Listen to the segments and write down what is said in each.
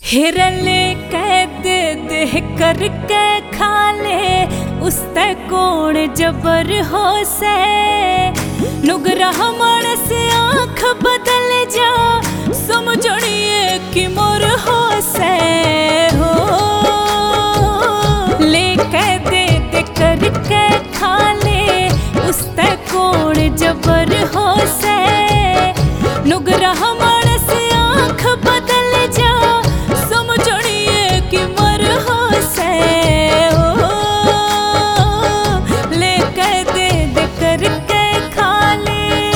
हिरले कैद देह करके खा ले उसते कौन जबर हो से नुगरा मानस आँख बदल जा समझिए कि मोर हो से हो ले कैद दे करके खा ले उसते कौन जबर हो से नुगरा मानस आँख बदल जा समझिए कि मर हो से हो ले कैद दे करके खा ले।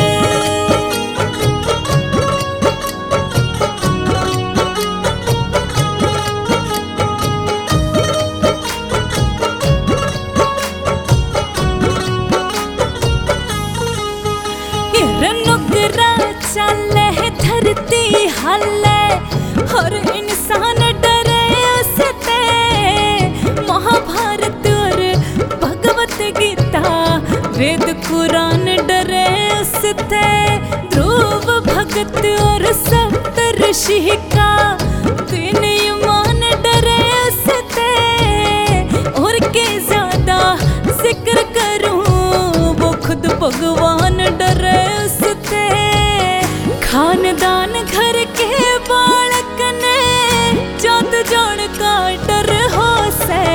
नुगरा चले धरती हले हर इंसान डरे उसते महाभारत और भगवत गीता वेद कुरान डरे उसते ध्रुव भगत और सप्त ऋषि का तीन ईमान डरे उसते और के ज्यादा जिक्र करूं वो खुद भगवान डरे उसते खानदान घर के बालक ने चांद जान का डर हो से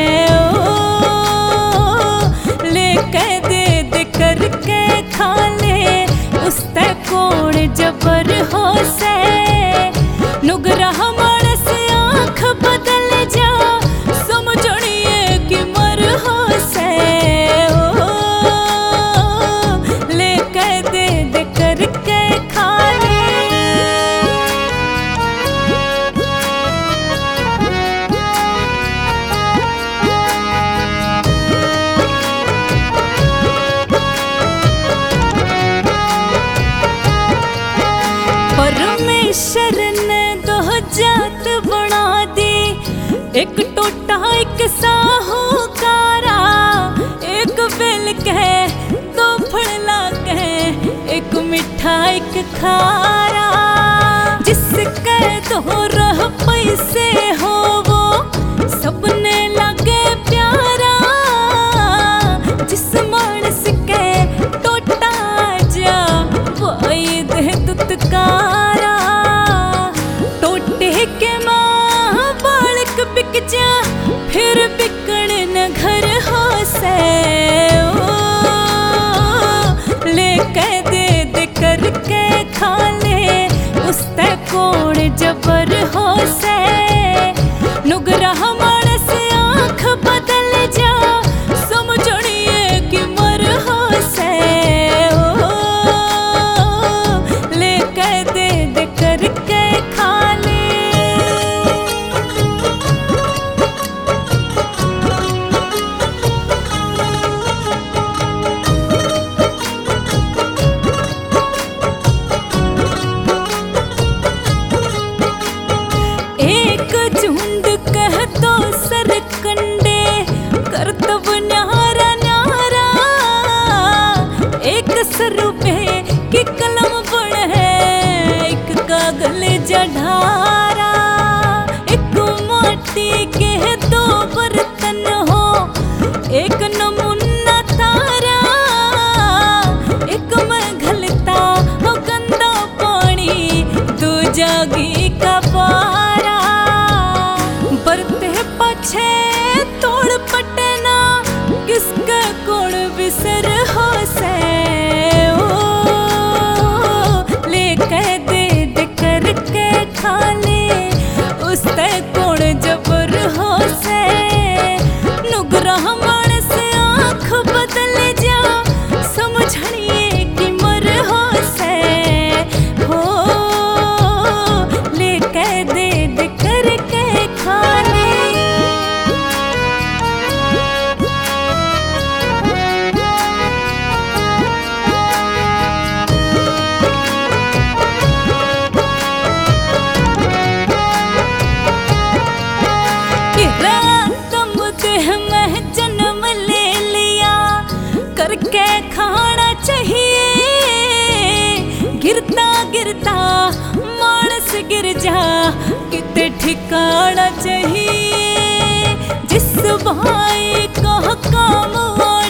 ले कैद दे करके खा ले उसते कौन जबर हो से नुगरा मानस आँख बदल जा समझिए कि मर हो से हो ले कैद दे करके खा ले। परमेश्वर ने दो जात बना दी एक टोटा एक साहूकारा एक बेल कहे दो फड़ला कहे एक मिठा एक खारा जिसके दो रह पैसे हो वो सबने लगे प्यारा जिस मानस के टोटा जा वही दे दुत्कारा टोटे के माँ बालक बिक जा फिर बिकण न घर हो से ले कैद दे करके खा ले उसते कौन जबर हो से नुगरा मानस आँख बदल जा समझिए कि मर हो से हो ले कैद दे करके खा ले। एक झुंड कह तो सरकंडे करतब न्यारा न्यारा एक सरुपे की कलम बड़ है एक कागल जढ़ारा एक माटी के दो बर्तन हो एक नमूना तारा एक में घलता हो गंदा पानी दो जागी का पारा बरते पछे तोड़ पटना किसका कौन बिसर हो से ले कैद दे करके खा ले उसते कौन जबर हो जा किते ठिकाना चाहिए जिस भाई का काम